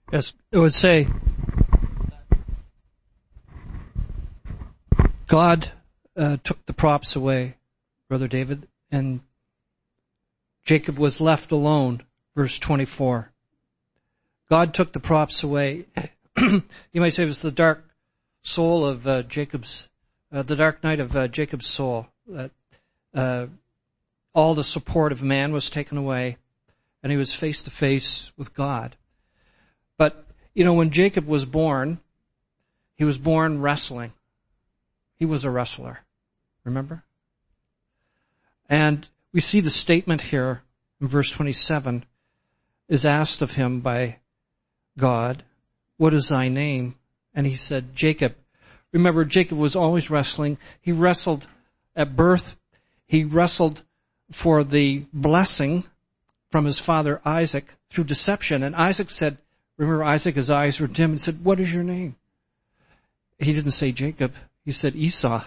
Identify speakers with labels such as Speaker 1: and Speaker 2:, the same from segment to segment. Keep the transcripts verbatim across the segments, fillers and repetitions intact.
Speaker 1: Yes, it would say, God uh, took the props away, Brother David, and Jacob was left alone, verse twenty-four. God took the props away. You might say it was the dark soul of uh, Jacob's, uh, the dark night of uh, Jacob's soul. That uh, all the support of man was taken away, and he was face to face with God. But, you know, when Jacob was born, he was born wrestling. He was a wrestler. Remember? And we see the statement here in verse twenty-seven is asked of him by God, what is thy name? And he said, Jacob. Remember, Jacob was always wrestling. He wrestled at birth. He wrestled for the blessing from his father Isaac through deception. And Isaac said, remember Isaac, his eyes were dim, and said, what is your name? He didn't say Jacob. He said Esau.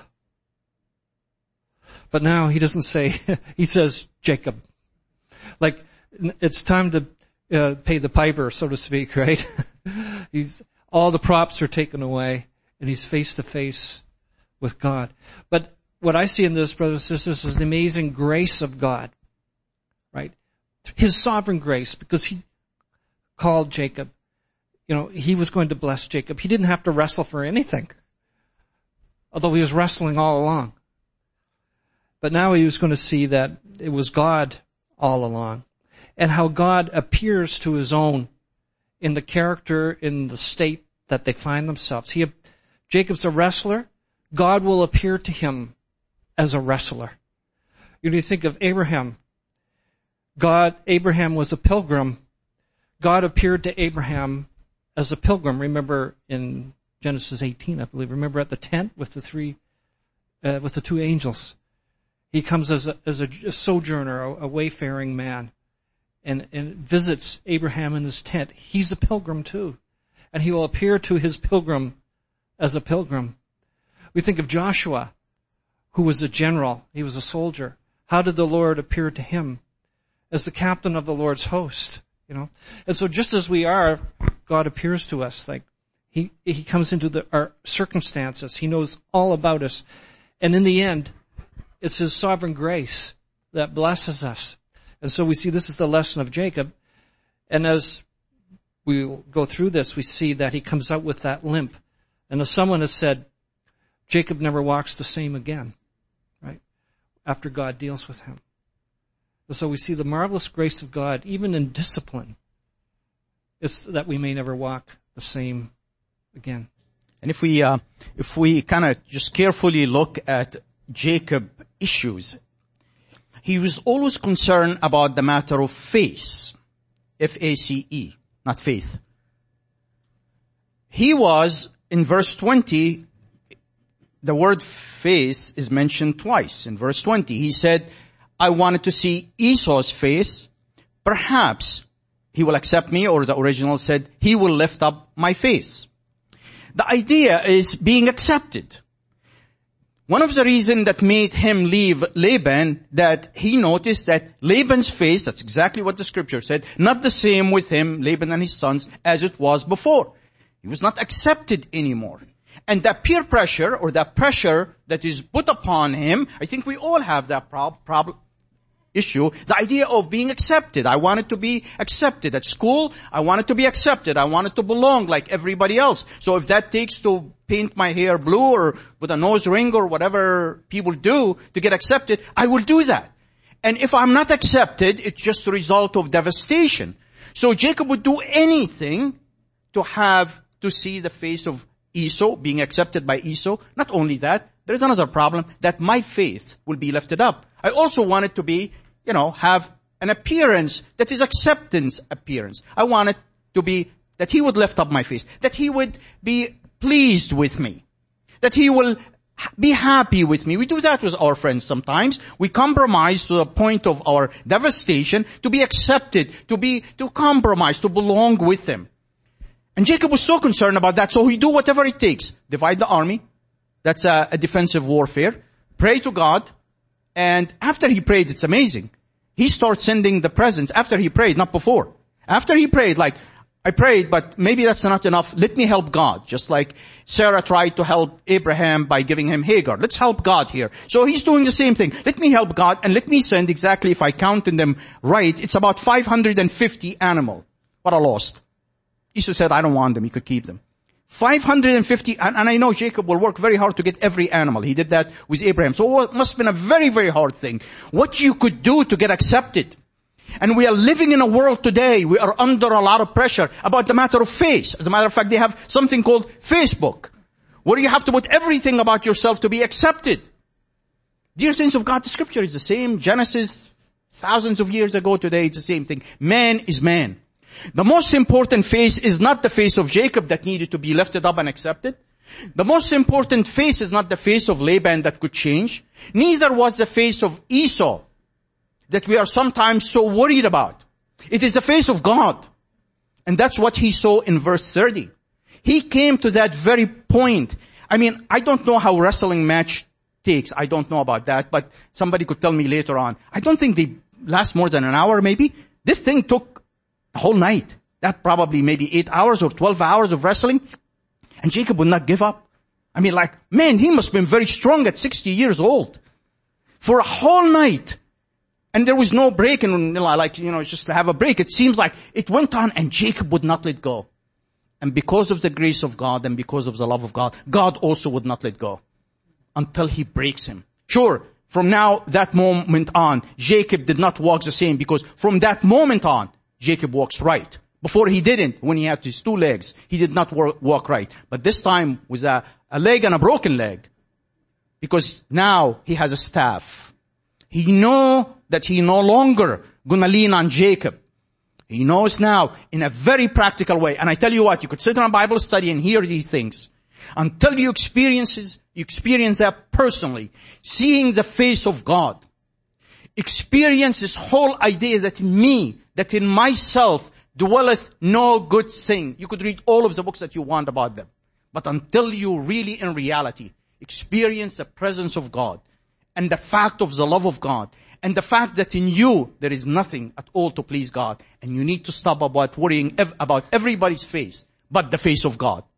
Speaker 1: But now he doesn't say, he says Jacob. Like, it's time to uh, pay the piper, so to speak, right? He's, all the props are taken away, and he's face to face with God. But what I see in this, brothers and sisters, is the amazing grace of God, right? His sovereign grace, because he called Jacob. You know, he was going to bless Jacob. He didn't have to wrestle for anything, although he was wrestling all along. But now he was going to see that it was God all along, and how God appears to his own in the character, in the state that they find themselves. He, Jacob's a wrestler. God will appear to him as a wrestler. You know, you think of Abraham. God, Abraham was a pilgrim. God appeared to Abraham as a pilgrim. Remember in Genesis eighteen, I believe. Remember at the tent with the three, uh, with the two angels. He comes as a, as a, a sojourner, a, a wayfaring man, and, and visits Abraham in his tent. He's a pilgrim too. And he will appear to his pilgrim as a pilgrim. We think of Joshua, who was a general. He was a soldier. How did the Lord appear to him? As the captain of the Lord's host, you know. And so just as we are, God appears to us. Like, he, he comes into the, our circumstances. He knows all about us. And in the end, it's his sovereign grace that blesses us. And so we see this is the lesson of Jacob. And as we go through this, we see that he comes out with that limp. And as someone has said, Jacob never walks the same again, right? After God deals with him. And so we see the marvelous grace of God, even in discipline, is that we may never walk the same again.
Speaker 2: And if we, uh, if we kind of just carefully look at Jacob issues, he was always concerned about the matter of faith. F A C E, not faith. He was, in verse twenty, the word face is mentioned twice. In verse twenty, he said, I wanted to see Esau's face. Perhaps he will accept me, or the original said, he will lift up my face. The idea is being accepted. One of the reasons that made him leave Laban, that he noticed that Laban's face, that's exactly what the scripture said, not the same with him, Laban and his sons, as it was before. He was not accepted anymore. And that peer pressure, or that pressure that is put upon him, I think we all have that prob- problem, issue, the idea of being accepted. I wanted to be accepted at school. I wanted to be accepted. I wanted to belong like everybody else. So if that takes to paint my hair blue or with a nose ring or whatever people do to get accepted, I will do that. And if I'm not accepted, it's just a result of devastation. So Jacob would do anything to have to see the face of Esau, being accepted by Esau. Not only that, there is another problem, that my faith will be lifted up. I also wanted to be, you know, have an appearance that is acceptance appearance. I wanted to be, that he would lift up my face, that he would be pleased with me, that he will be happy with me. We do that with our friends sometimes. We compromise to the point of our devastation to be accepted, to be, to compromise, to belong with them. And Jacob was so concerned about that, so he do whatever it takes. Divide the army. That's a, a defensive warfare. Pray to God. And after he prayed, it's amazing. He starts sending the presents after he prayed, not before. After he prayed, like, I prayed, but maybe that's not enough. Let me help God. Just like Sarah tried to help Abraham by giving him Hagar. Let's help God here. So he's doing the same thing. Let me help God and let me send exactly, if I counted them right, it's about five hundred fifty animal. What a lost. Esau said, I don't want them. He could keep them. five hundred fifty, and, and I know Jacob will work very hard to get every animal. He did that with Abraham. So it must have been a very, very hard thing. What you could do to get accepted. And we are living in a world today, we are under a lot of pressure about the matter of face. As a matter of fact, they have something called Facebook, where you have to put everything about yourself to be accepted. Dear saints of God, the scripture is the same. Genesis, thousands of years ago today, it's the same thing. Man is man. The most important face is not the face of Jacob that needed to be lifted up and accepted. The most important face is not the face of Laban that could change. Neither was the face of Esau that we are sometimes so worried about. It is the face of God. And that's what he saw in verse thirty. He came to that very point. I mean, I don't know how wrestling match takes. I don't know about that, but somebody could tell me later on. I don't think they last more than an hour maybe. This thing took a whole night. That probably maybe eight hours or twelve hours of wrestling. And Jacob would not give up. I mean, like, man, he must have been very strong at sixty years old. For a whole night. And there was no break, and like, you know, just to have a break. It seems like it went on and Jacob would not let go. And because of the grace of God and because of the love of God, God also would not let go until he breaks him. Sure, from now, that moment on, Jacob did not walk the same, because from that moment on, Jacob walks right. Before he didn't, when he had his two legs, he did not walk, walk right. But this time with a, a leg and a broken leg, because now he has a staff. He knows that he no longer gonna lean on Jacob. He knows now in a very practical way. And I tell you what, you could sit in a Bible study and hear these things. Until you experiences, you experience that personally. Seeing the face of God. Experience this whole idea that in me, that in myself dwelleth no good thing. You could read all of the books that you want about them. But until you really in reality experience the presence of God and the fact of the love of God and the fact that in you there is nothing at all to please God, and you need to stop about worrying ev- about everybody's face but the face of God.